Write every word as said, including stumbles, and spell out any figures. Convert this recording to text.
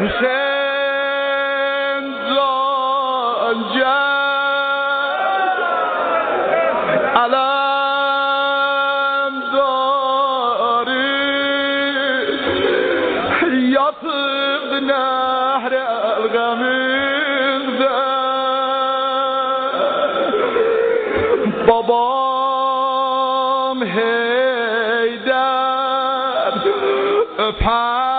حسین زنجر علم داری یطب نهر الغمیق بابام هیدر